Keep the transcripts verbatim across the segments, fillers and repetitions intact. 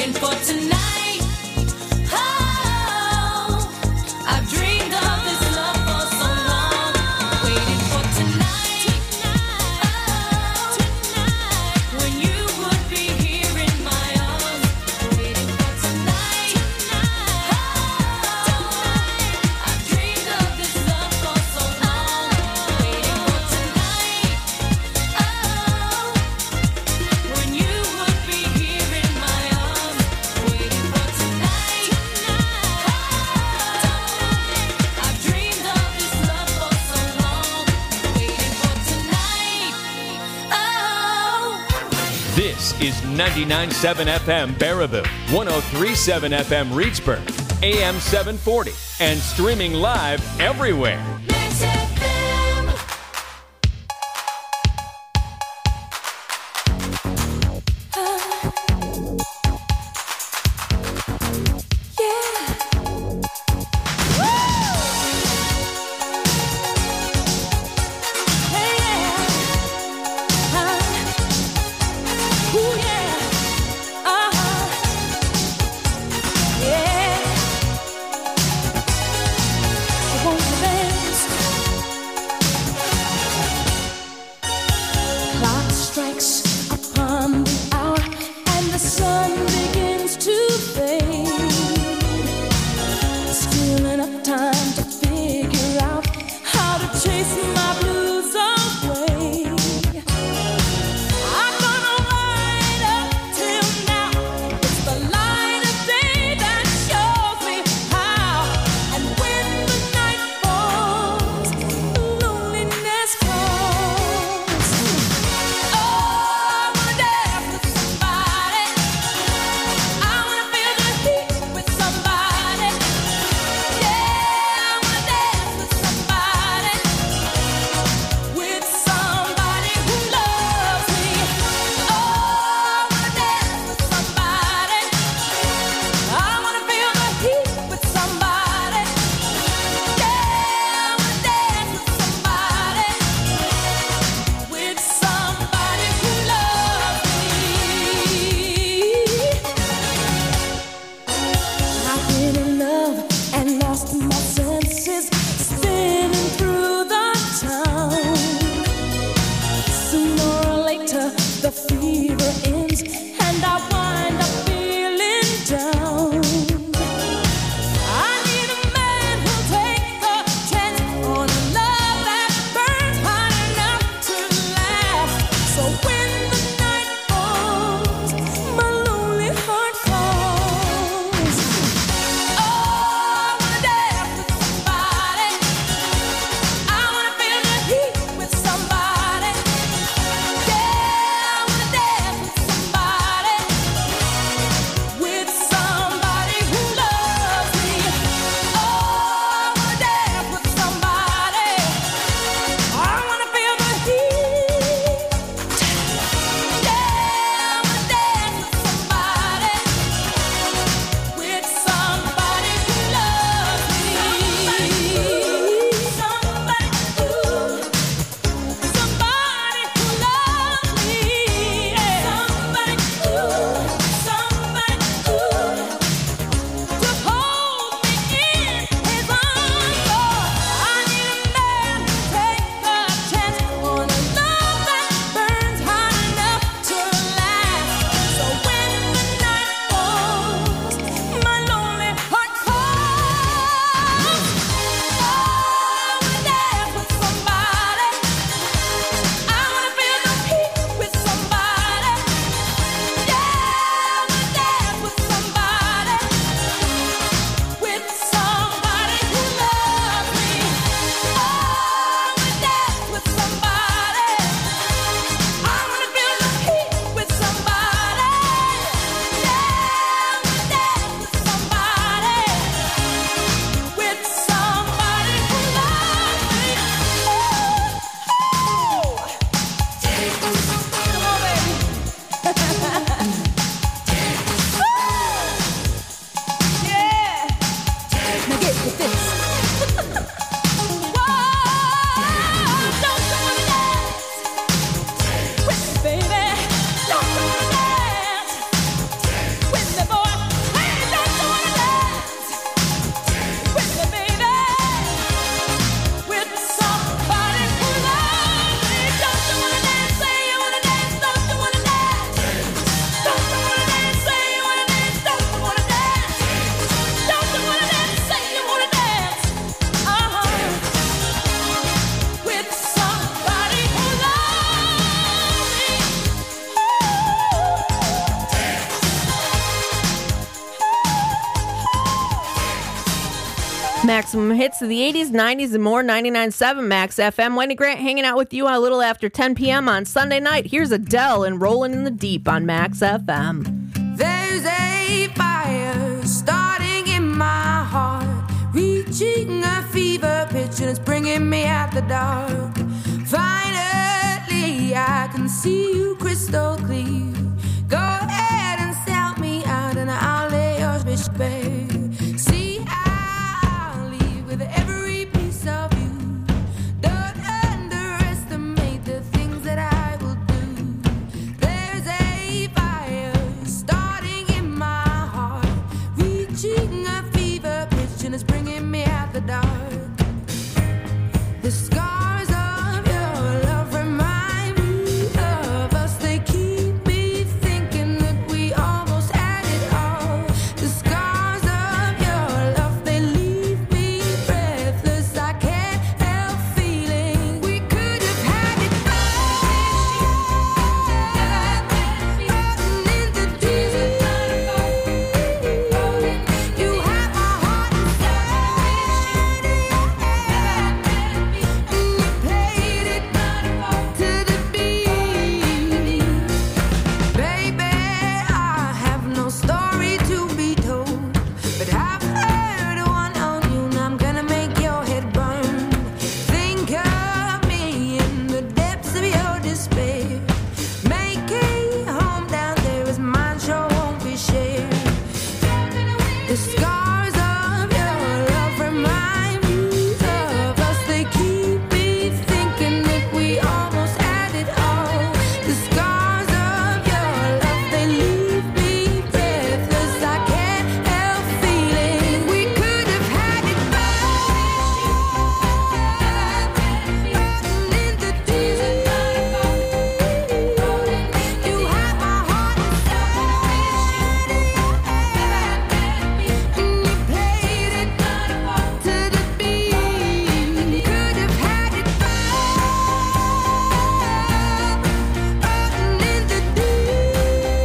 waiting for tonight. Oh, I've dreamed of this love for so long. Waiting for tonight. Oh, when you would be here in my arms. Waiting for tonight. Oh, I've dreamed of this love for so long. Waiting for tonight. Oh, when you would be here in my arms. Waiting for tonight. Oh, I've dreamed of this love for so long. Waiting for tonight. Oh. This is ninety-nine point seven F M Baraboo, one oh three point seven F M Reedsburg, A M seven forty, and streaming live everywhere. Max F M. Yeah. Hey, yeah. Uh, ooh, yeah. Uh-huh. Yeah. So won't you dance Maximum hits of the eighties, nineties, and more. ninety-nine point seven Max F M. Wendy Grant hanging out with you a little after ten p.m. on Sunday night. Here's Adele and Rolling in the Deep on Max F M. There's a fire starting in my heart, reaching a fever pitch, and it's bringing me out the dark. Finally, I can see you crystal clear. Go ahead and sell me out, and I'll lay your bitch bare. See, I'll leave with every piece of you. Don't underestimate the things that I will do. There's a fire starting in my heart, reaching a fever pitch, and it's bringing me out the dark. The scars of your love remind me of us. They keep me thinking that we almost had it all. The scars of your love, they leave me breathless. I can't help feeling we could have had it all. In the deep, you have my heart inside, and you played it to the beat. Baby, I have no story to be told, but I've heard one on you, and I'm gonna make your head burn. Think of me in the depths of your despair. Make a home down there as mine sure won't be shared. The scars of your love remind me of us. They keep me thinking that we almost had it all. The scars of your love, they leave me breathless. I can't help feeling we could have had it all. In the deep, you have my heart inside, and you played it to the beat. Could have had it all. In the deep,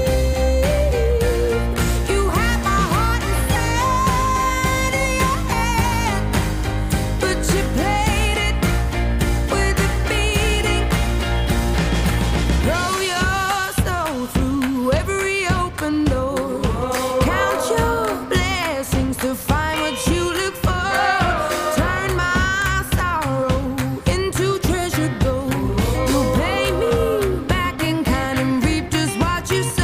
you have my heart inside of your hand, but you played it with a beating. Throw your soul through every open door. Count your blessings to find what you look for. Turn my sorrow into treasure gold. You'll pay me back in kind and reap just what you sow.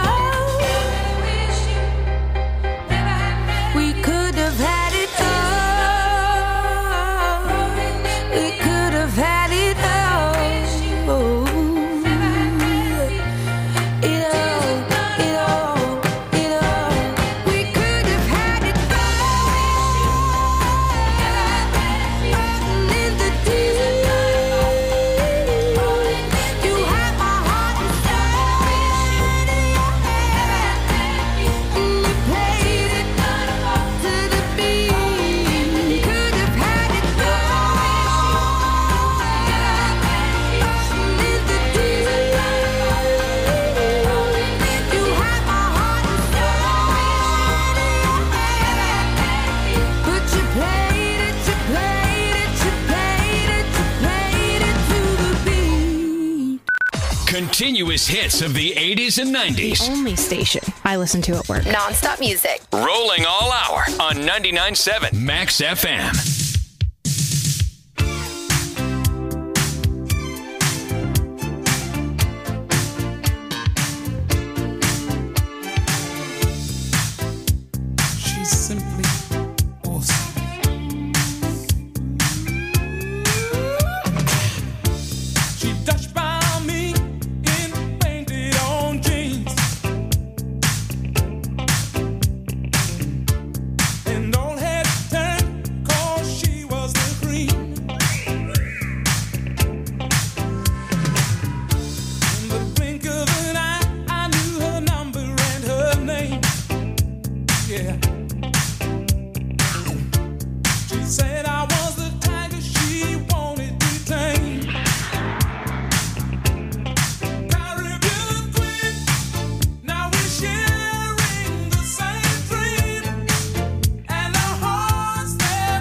We could have had it all. We could have had it all. It all, it all, it all. We could have had it all. In the deep, you have my heart inside, and you played it to the beat. Could have had it all. In the deep, you have my heart inside, but you played it, you played it, you played it, you played it to the beat. Continuous hits of the eighties and nineties. Only station I listen to at work. Non-stop music. Rolling all hour on ninety-nine point seven Max F M. She's simply awesome. She touched by me in painted on jeans, and all had turned 'cause she was the cream. In the blink of an eye, I knew her number and her name. Yeah. She said I was the tiger she wanted to tame. Caribbean queen, now we're sharing the same dream, and our hearts they're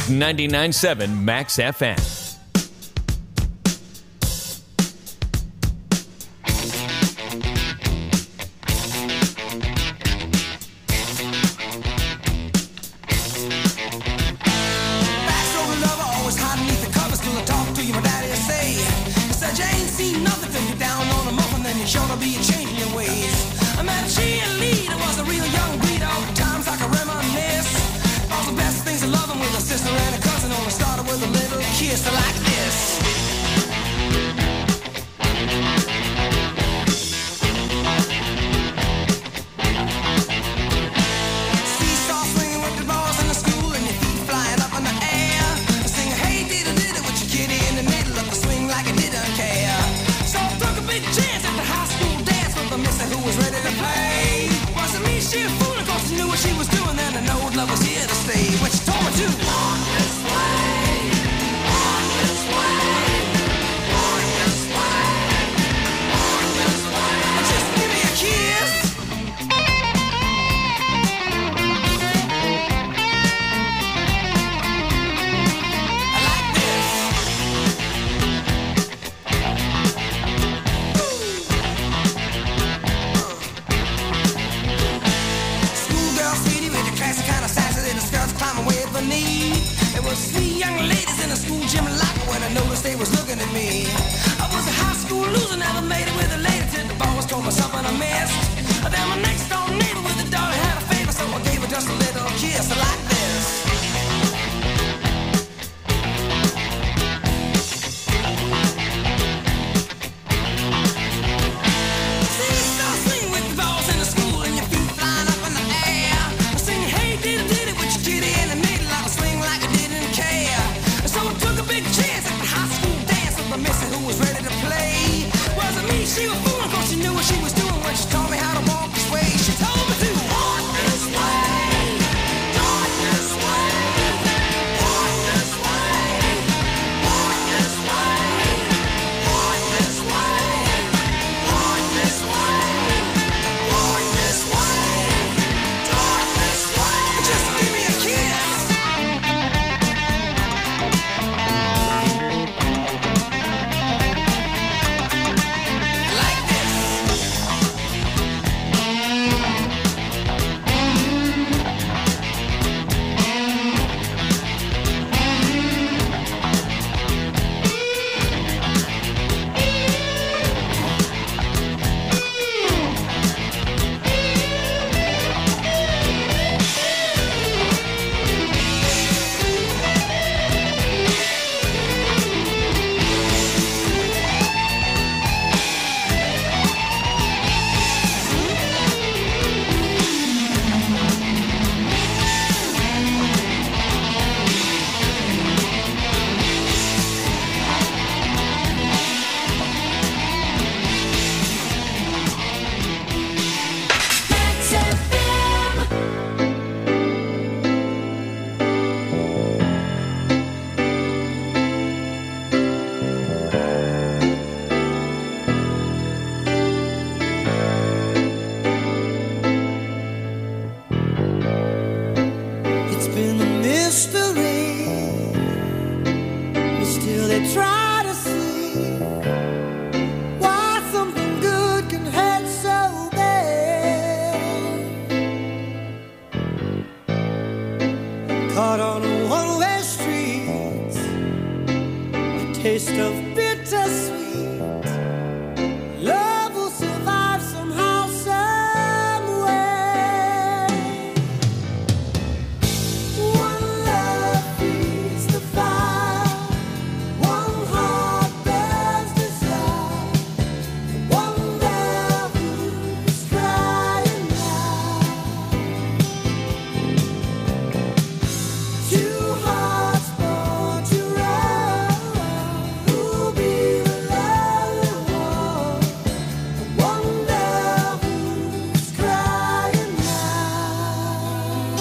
is ninety-nine point seven Max F M. Backstory lover, always hiding beneath the covers till I talk to you, my daddy will say. He said you ain't seen nothing till you're down on the muffin, then you're sure to be changing your ways. I met a cheerleader, was a real young breed, all the times I can reminisce. All the best things of loving with a sister and a cousin, only started with a little kiss like this. Seesaw swinging with the balls in the school and your feet flying up in the air. Singing, hey, diddle diddle with your kitty in the middle of the swing like it didn't care. So I took a big chance at the high school dance with the mister who was ready to play. Wasn't me, she a fool, of course she knew what she was doing, then I know love was here to stay. What she told me to walk this way, walk this way, walk this way, walk this way. Just give me a kiss. I like this. Schoolgirl sweetie with the classic kind of sassy little skirts climbing way up her knee. There was three young ladies in the school gym locker when I noticed they was looking at me. I was a high school loser, never made it with a lady till the boss told me something I missed. Then my next door neighbor with a daughter had a favor, so I gave her just a little kiss like this. Seesaw swing with the balls in the school and your feet flying up in the air. Singing, hey, diddle diddle with your kitty in the middle of a swing like I didn't care. So I took a big chance at the high school dance with my missy who was ready to play. Wasn't me, she was fooling, cause she knew what she was doing when she taught me how to walk this way. She told me to walk this way, walk this way, walk this way, walk this way, walk this way, walk this way, walk this way, walk this way. Just give me a kiss. Like this. Max F M. It's been a mystery, but still they try to see why something good can hurt so bad. Caught on a one-way street, a taste of bittersweet. Love will survive somehow, some way. One love feeds the fire, one heart burns desire, one love who's crying now. Two hearts born to run, who'll be the lonely one? One love who's crying now.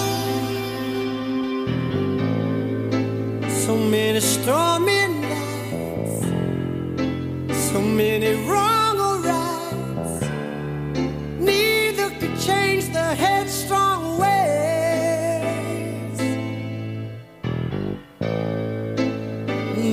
So many stormy nights, so many wrong or rights. Neither could change the headstrong ways.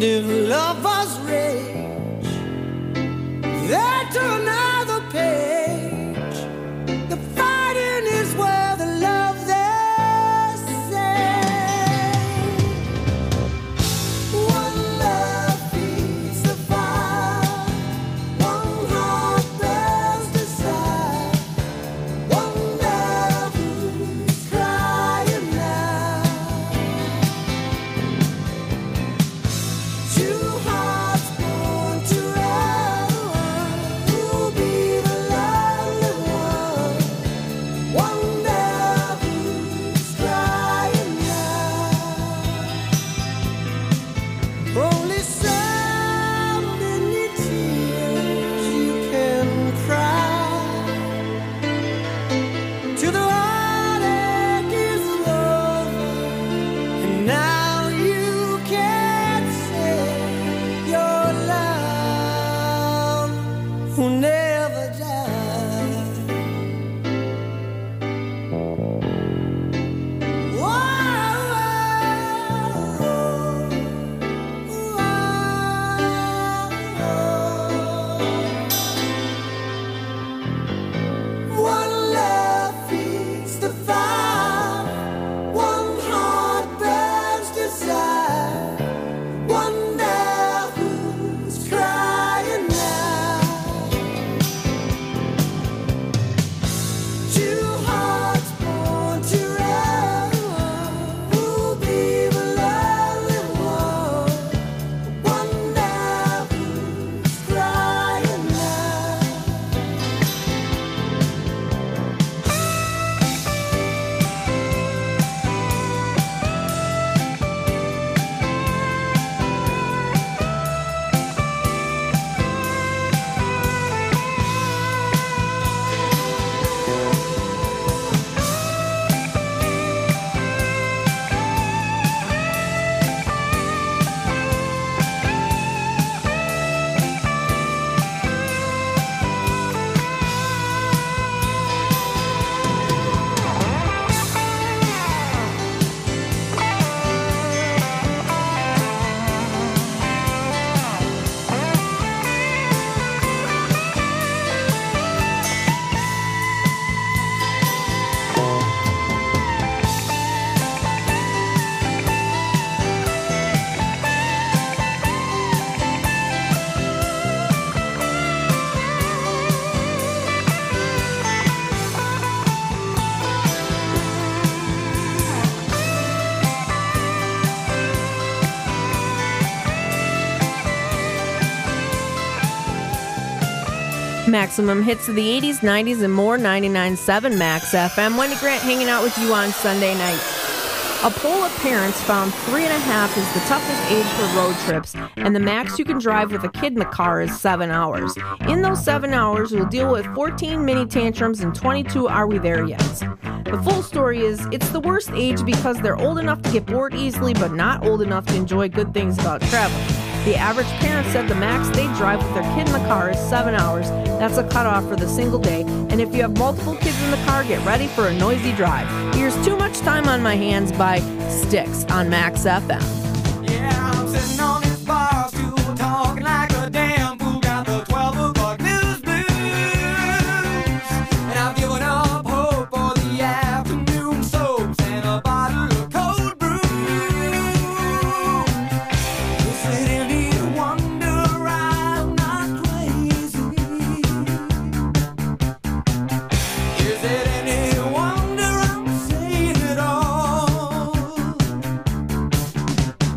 And if lovers rage, they turn another page. The fighting is where the love they say. One love feeds the fire, one heart bears desire, one love who's crying now. Two hearts born to run, who'll be the lonely one? One love who's crying now. Only so many tears you can cry till the heartache is over, and now you can say your love will never die. One love feeds the fire, one heart burns desire, one love who's crying now. Two hearts born to run, who'll be the lonely one? One love who's crying now. Maximum hits of the eighties, nineties, and more. ninety-nine point seven Max F M. Wendy Grant hanging out with you on Sunday night. A poll of parents found three and a half is the toughest age for road trips, and the max you can drive with a kid in the car is seven hours. In those seven hours, we'll deal with fourteen mini tantrums and twenty-two Are We There Yet? The full story is, it's the worst age because they're old enough to get bored easily, but not old enough to enjoy good things about traveling. The average parent said the max they drive with their kid in the car is seven hours. That's a cutoff for the single day. And if you have multiple kids in the car, get ready for a noisy drive. Here's Too Much Time on My Hands by Styx on Max F M. Yeah, I'm sitting on this bar stool talking like a damn fool. Got the twelve o'clock news blues, and I've given up hope for the afternoon soaps and a bottle of cold brew. Is it any wonder I'm not crazy? Is it any wonder I'm saying it all?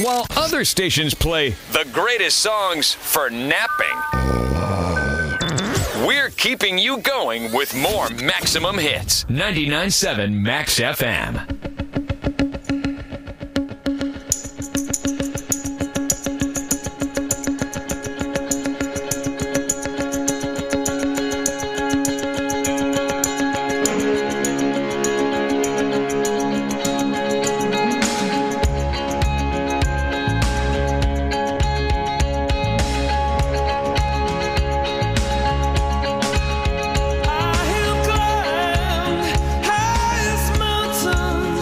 while other stations play the greatest songs for napping. We're keeping you going with more Maximum Hits. ninety-nine point seven Max F M. I have climbed highest mountains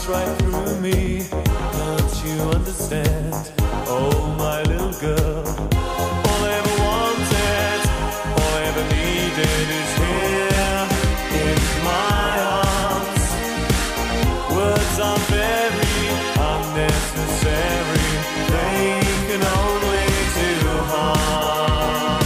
cuts right through me. Can't you understand? Oh, my little girl. All I ever wanted, all I ever needed is here in my arms. Words are very unnecessary. They can only do harm.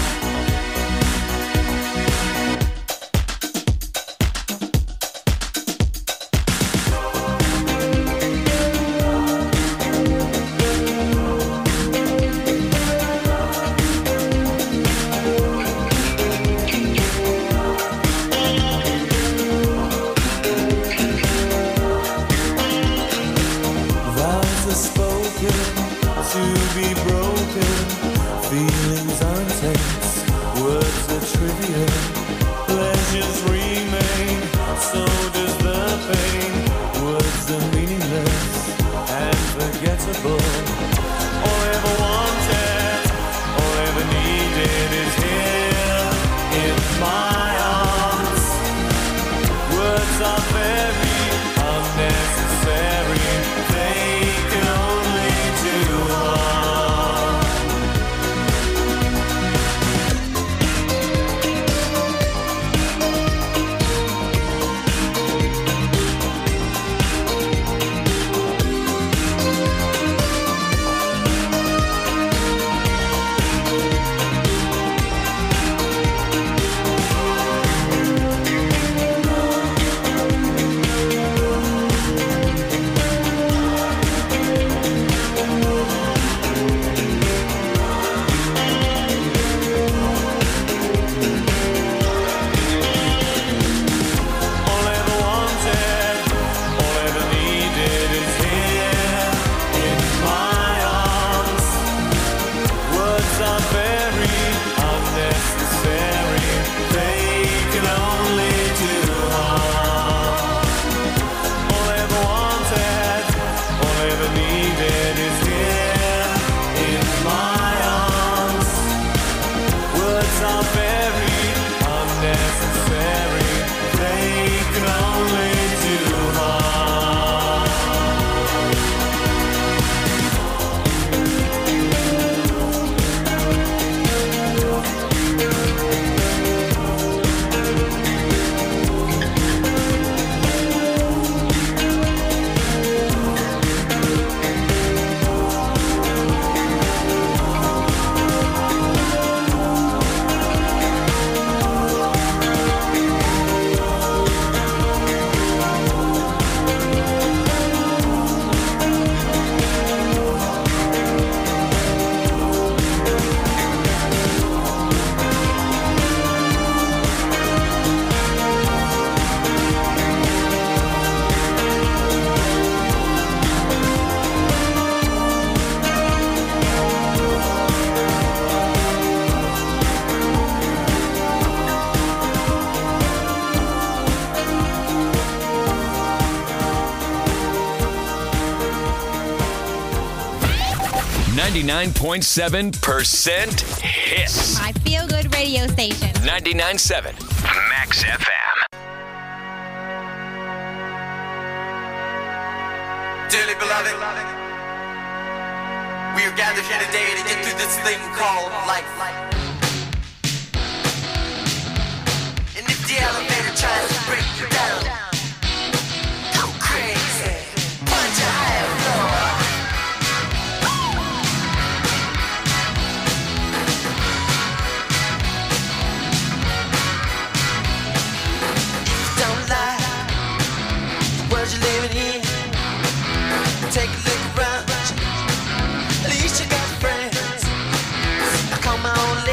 Vows are spoken to be broken. Feelings are intense, words are trivial. Pleasures remain, so does the pain. Words are meaningless and forgettable. All I ever wanted, all I ever needed is here in my arms. Words are very unnecessary. They can only do harm. All I ever wanted, all I ever needed is here in my arms. Words are very unnecessary. They can only do harm. All I ever wanted, all I ever needed is here in my arms. Words are very unnecessary. They can only do harm. ninety-nine point seven percent hits. My feel good radio station. ninety-nine point seven Max F M. Dearly beloved, we are gathered here today to get through this thing called life. And if the elevator tries to break you down, go crazy, punch a higher floor. Don't lie, the world you're living in. Take a look around. At least you got friends. I call my own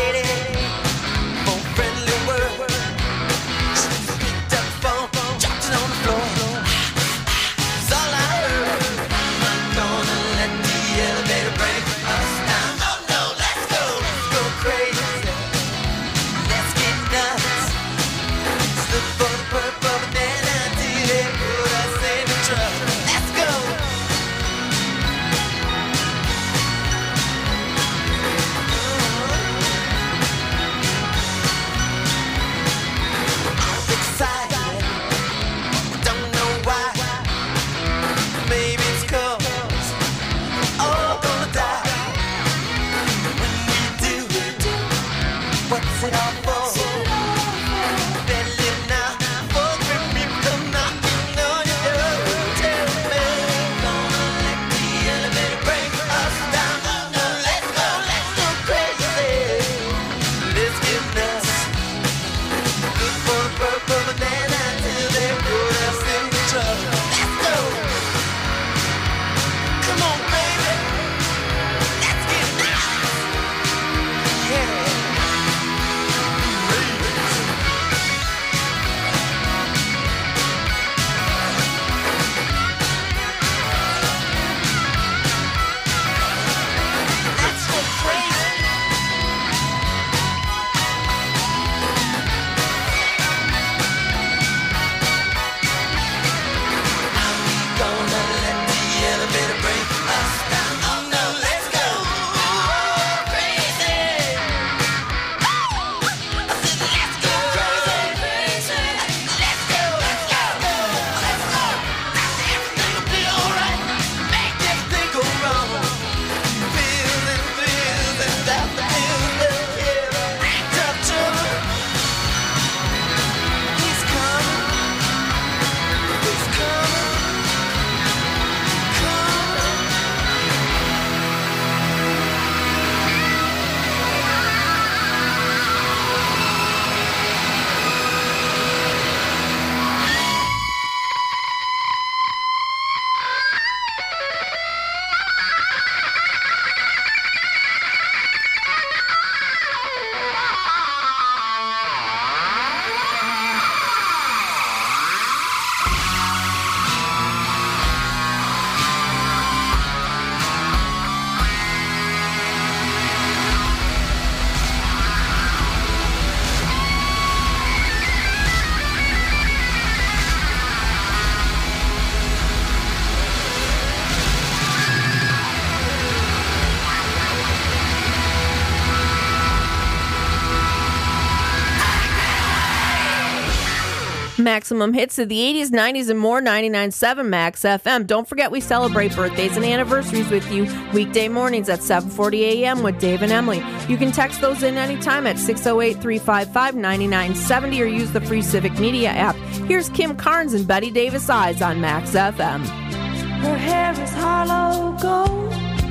Maximum hits of the eighties, nineties, and more, ninety-nine point seven Max F M. Don't forget we celebrate birthdays and anniversaries with you weekday mornings at seven forty a.m. with Dave and Emily. You can text those in anytime at six oh eight, three five five, nine nine seven oh or use the free Civic Media app. Here's Kim Carnes and Betty Davis Eyes on Max F M. Her hair is hollow gold,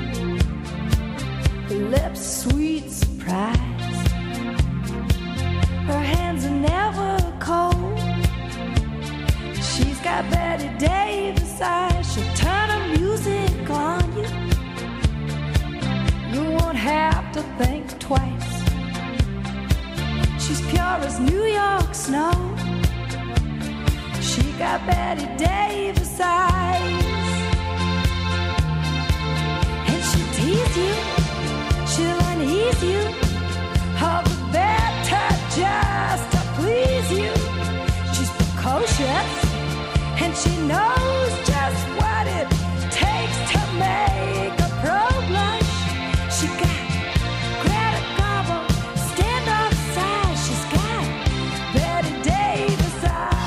her lips sweet surprise. Her hands are never cold. She's got Betty Davis eyes. She'll turn her music on you. You won't have to think twice. She's pure as New York snow. She got Betty Davis eyes. And she'll tease you, she'll unease you, all the better just to please you. She's precocious, and she knows just what it takes to make a pro blush. She got Greta Garbo, stand off side. She's got Betty Davis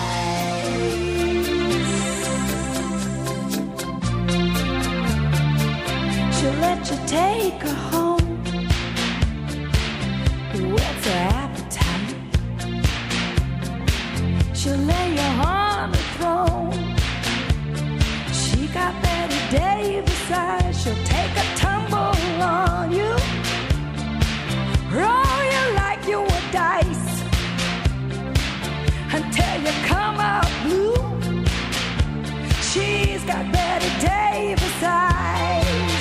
eyes. She'll let you take her home. What's her appetite? She'll lay you on the throne. She got Betty Davis eyes. She'll take a tumble on you, roll you like you were dice, until you come out blue. She's got Betty Davis eyes.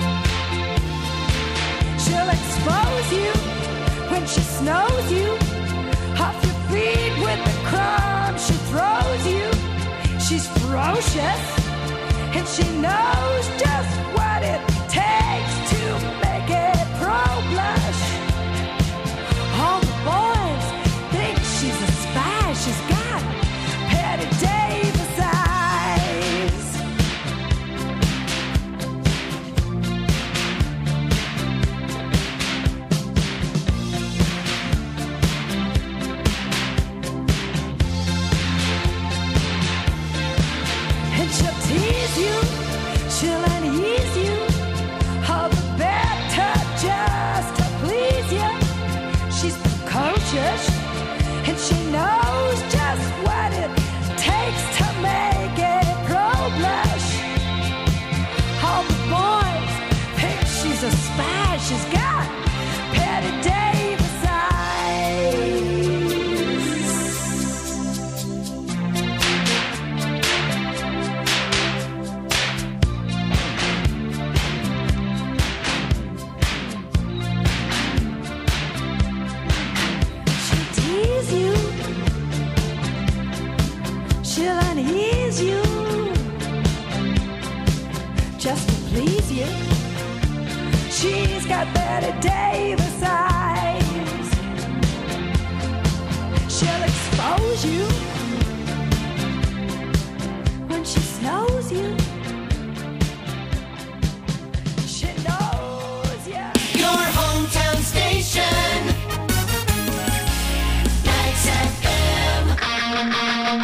She'll expose you when she snows you, off your feet with the crumbs she throws you. She's ferocious, and she knows just what it takes to make a pro blush. All the boys think she's a spy. She's got Betty Davis eyes. And she'll tease you, she'll unease you, all the better just to please you. She's precocious, and she knows just what it takes to make a pro blush. All the boys think she's a spy. She's got Betty Davis eyes. She'll tease you, she'll unease you, just to please you. She's got Betty Davis eyes. She'll expose you when she snows you. She knows you. Your hometown station. Max F M.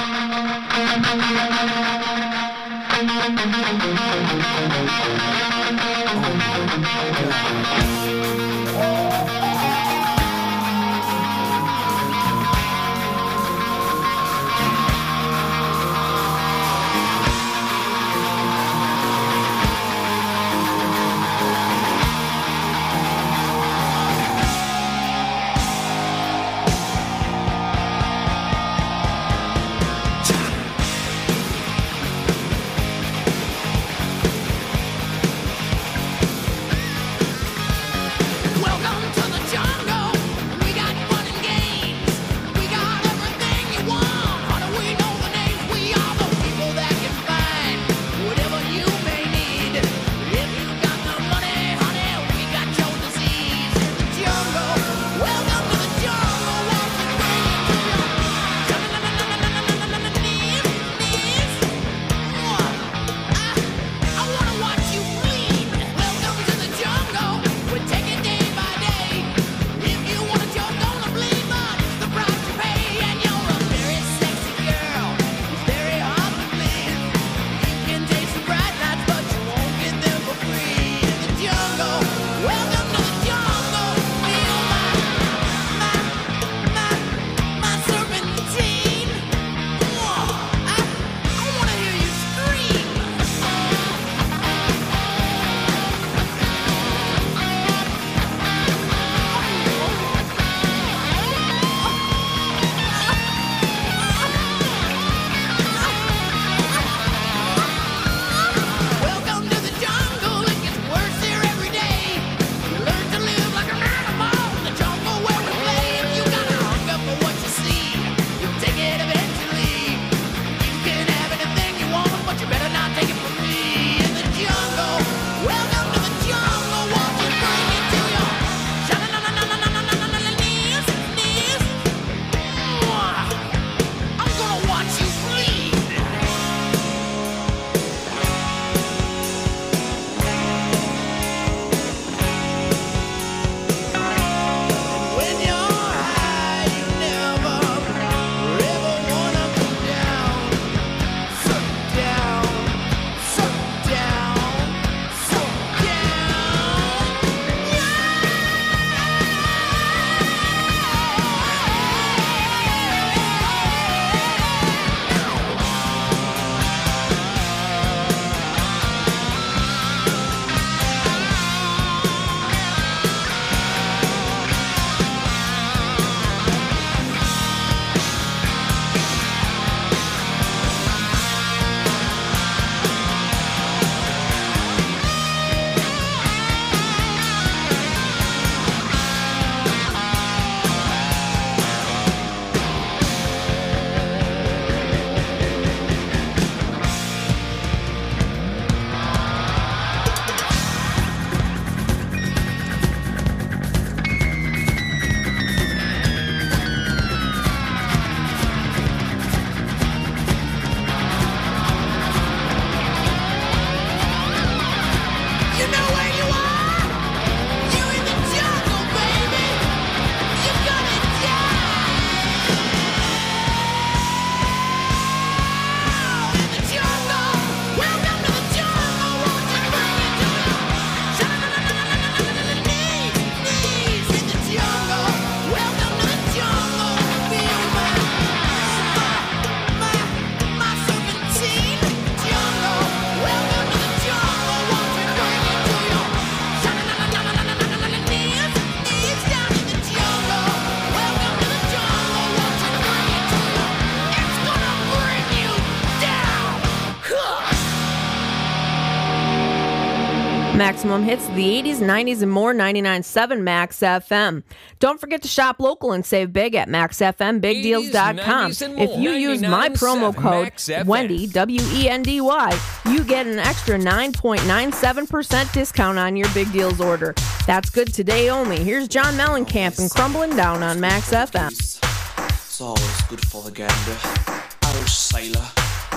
Maximum hits of the eighties, nineties, and more. ninety-nine point seven Max F M. Don't forget to shop local and save big at max f m big deals dot com. eighties, nineties, and If more. you use my promo ninety-nine point seven code Max F M. Wendy, W E N D Y, you get an extra nine point nine seven percent discount on your Big Deals order. That's good today only. Here's John Mellencamp and Crumbling Down on Max F M. It's always good for the gander. Irish sailor.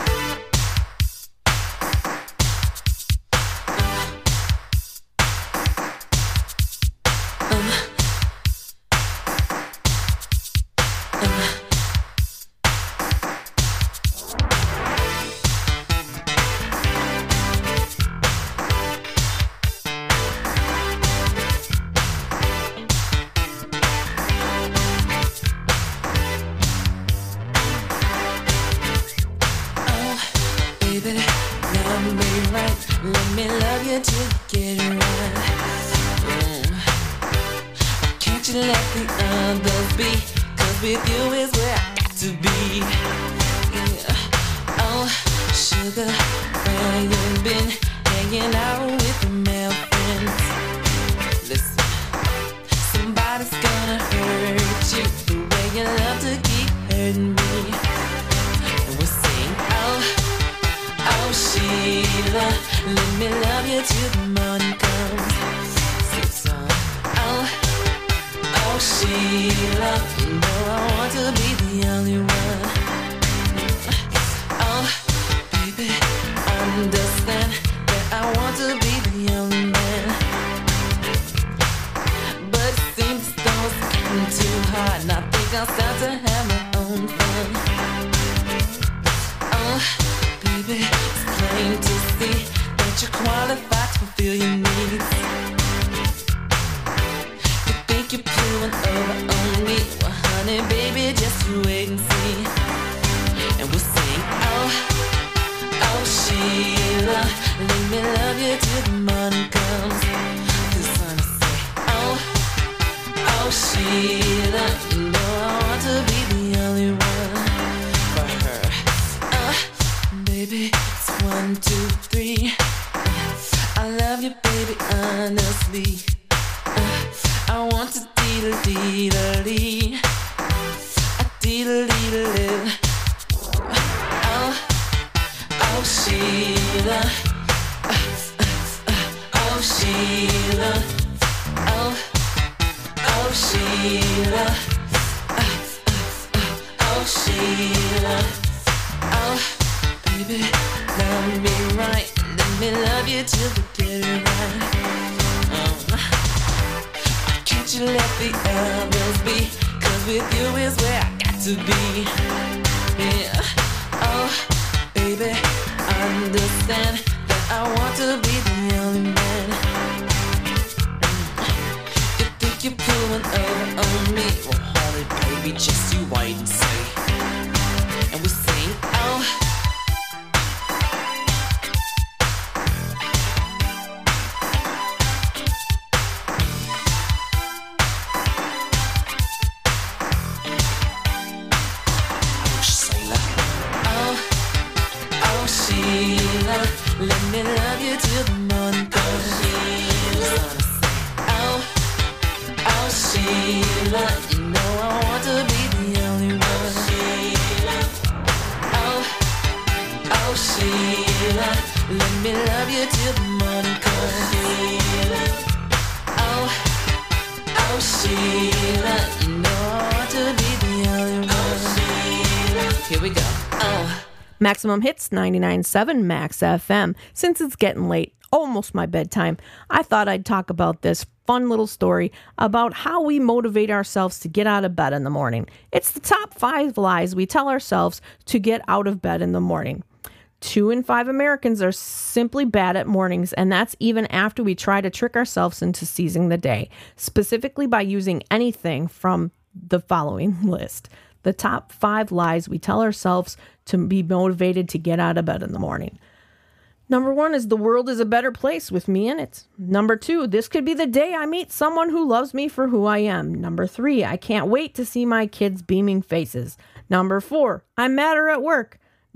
Maximum Hits ninety-nine point seven Max F M. Since it's getting late, almost my bedtime, I thought I'd talk about this fun little story about how we motivate ourselves to get out of bed in the morning. It's the top five lies we tell ourselves to get out of bed in the morning. Two in five Americans are simply bad at mornings, and that's even after we try to trick ourselves into seizing the day, specifically by using anything from the following list. The top five lies we tell ourselves to be motivated to get out of bed in the morning. Number one is the world is a better place with me in it. Number two, this could be the day I meet someone who loves me for who I am. Number three, I can't wait to see my kids' beaming faces. Number four, I'm madder at work.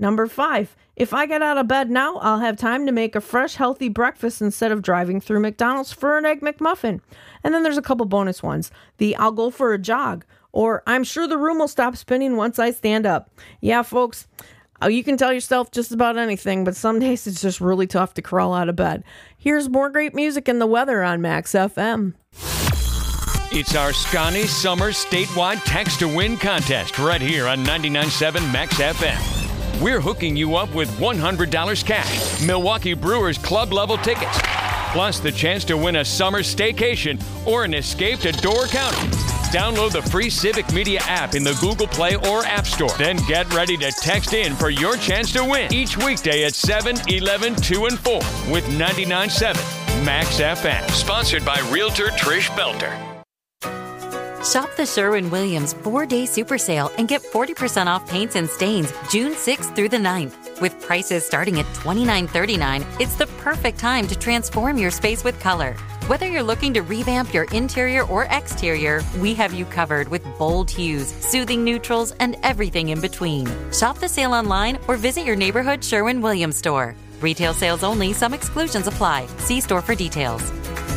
Number five, if I get out of bed now, I'll have time to make a fresh, healthy breakfast instead of driving through McDonald's for an Egg McMuffin. And then there's a couple bonus ones. The I'll go for a jog, or I'm sure the room will stop spinning once I stand up. Yeah, folks, uh, you can tell yourself just about anything, but some days it's just really tough to crawl out of bed. Here's more great music and the weather on Max F M. It's our Scotty Summer Statewide Text to Win contest right here on ninety-nine point seven Max F M. We're hooking you up with one hundred dollars cash, Milwaukee Brewers club level tickets, plus the chance to win a summer staycation or an escape to Door County. Download the free Civic Media app in the Google Play or App Store. Then get ready to text in for your chance to win each weekday at seven, eleven, two, and four with ninety-nine point seven Max F M. Sponsored by Realtor Trish Belter. Shop the Sherwin-Williams four-day super sale and get forty percent off paints and stains June sixth through the ninth. With prices starting at twenty-nine thirty-nine, it's the perfect time to transform your space with color. Whether you're looking to revamp your interior or exterior, we have you covered with bold hues, soothing neutrals, and everything in between. Shop the sale online or visit your neighborhood Sherwin-Williams store. Retail sales only. Some exclusions apply. See store for details.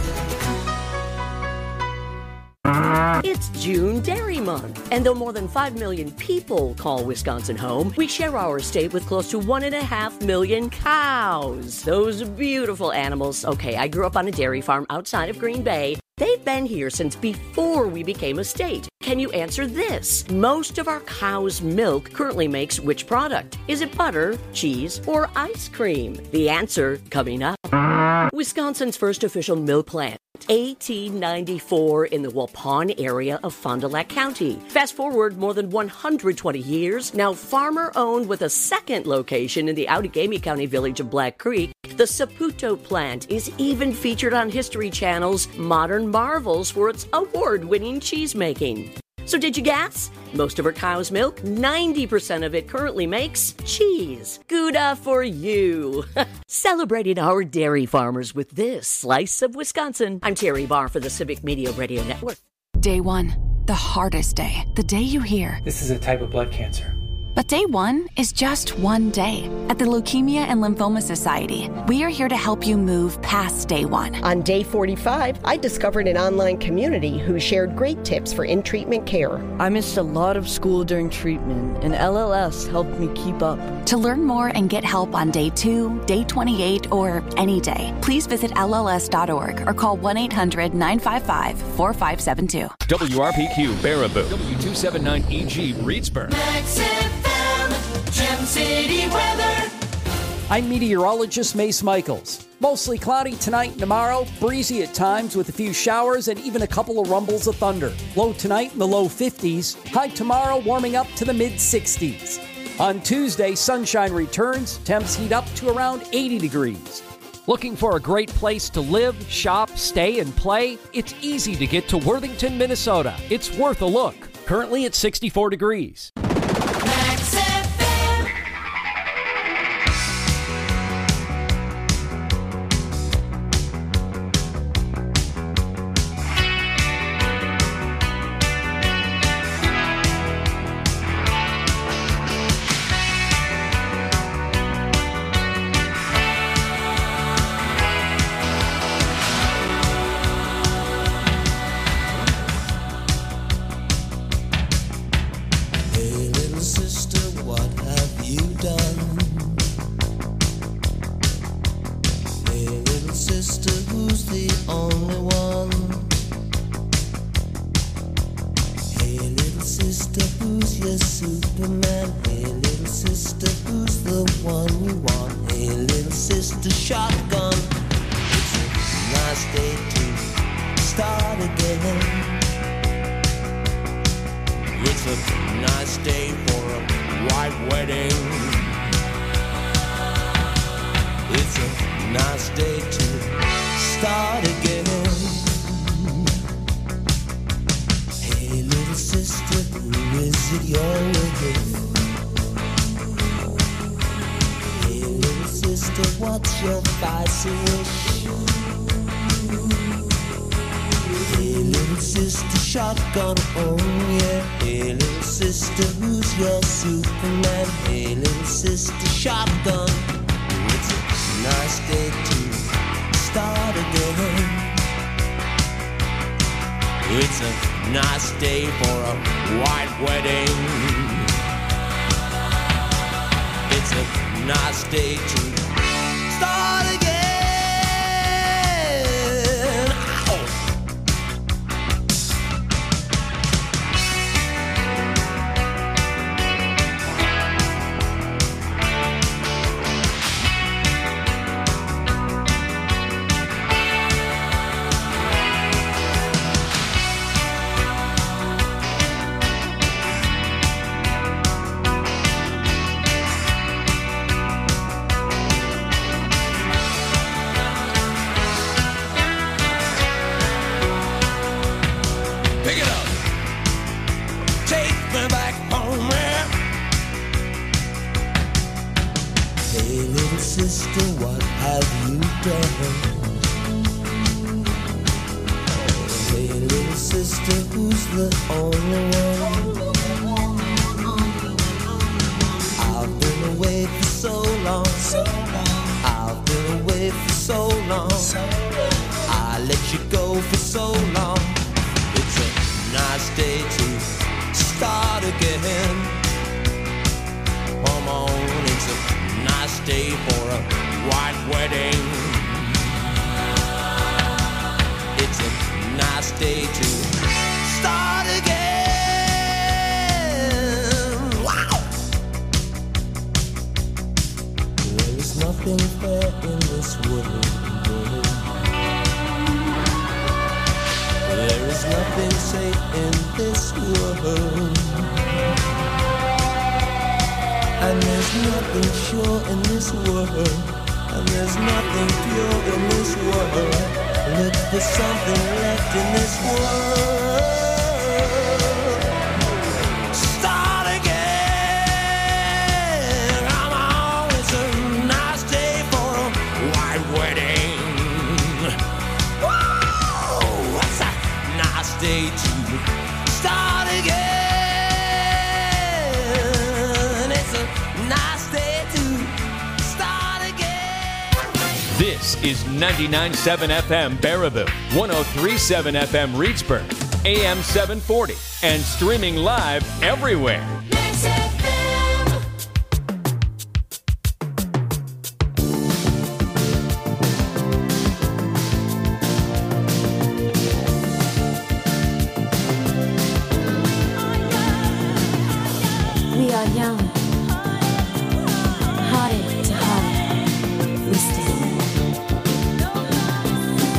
It's June Dairy Month, and though more than five million people call Wisconsin home, we share our state with close to one and a half million cows. Those beautiful animals. Okay, I grew up on a dairy farm outside of Green Bay. They've been here since before we became a state. Can you answer this? Most of our cow's milk currently makes which product? Is it butter, cheese, or ice cream? The answer coming up. Wisconsin's first official milk plant. eighteen ninety-four in the Waupun area of Fond du Lac County. Fast forward more than one hundred twenty years, now farmer-owned with a second location in the Outagamie County village of Black Creek, the Saputo plant is even featured on History Channel's Modern Marvels for its award-winning cheese making. So did you guess? Most of our cow's milk, ninety percent of it currently makes cheese. Gouda for you. Celebrating our dairy farmers with this slice of Wisconsin. I'm Terry Barr for the Civic Media Radio Network. Day one, the hardest day. The day you hear, this is a type of blood cancer. But day one is just one day. At the Leukemia and Lymphoma Society, we are here to help you move past day one. On day forty-five, I discovered an online community who shared great tips for in-treatment care. I missed a lot of school during treatment, and L L S helped me keep up. To learn more and get help on day two, day twenty-eight, or any day, please visit L L S dot org or call one eight hundred nine five five four five seven two. W R P Q Baraboo, W two seventy-nine E G Reedsburg. Max F M, Gem City weather. I'm meteorologist Mace Michaels. Mostly cloudy tonight and tomorrow, breezy at times with a few showers and even a couple of rumbles of thunder. Low tonight in the low fifties, high tomorrow warming up to the mid sixties. On Tuesday, sunshine returns, temps heat up to around eighty degrees. Looking for a great place to live, shop, stay, and play? It's easy to get to Worthington, Minnesota. It's worth a look. Currently at sixty-four degrees. Max F M. Hey little sister, what have you done? Hey little sister, who's the only one? Hey little sister, who's your Superman? Hey little sister, who's the one you want? Hey little sister, shotgun. It's a nice day to start again. It's a nice day for a white wedding. It's a nice day to start again. Hey little sister, who is it you're with? Hey little sister, what's your spicy wish? Hey, little sister shotgun, oh yeah. Hey, little sister, who's your Superman? Hey, little sister shotgun. It's a nice day to start again. It's a nice day for a white wedding. It's a nice day to start again. Ow! Pick it up. Take me back home, man. Hey, little sister, what have you done? Hey, little sister, who's the only one? I've been away for so long. I've been away for so long. I let you go for so long. It's a nice day to start again. Come on, it's a nice day for a white wedding. It's a nice day to start again. Wow! There is nothing fair in this world. There is nothing safe in this world. And there's nothing sure in this world. And there's nothing pure in this world. Look for something left in this world. Start again. Come on, it's a nice day for a white wedding. Whoa, what's that? Nice day to start again. It's a nice day to start again. This is ninety-nine point seven F M Baraboo, one oh three point seven F M Reedsburg, A M seven forty, and streaming live everywhere. Max F M.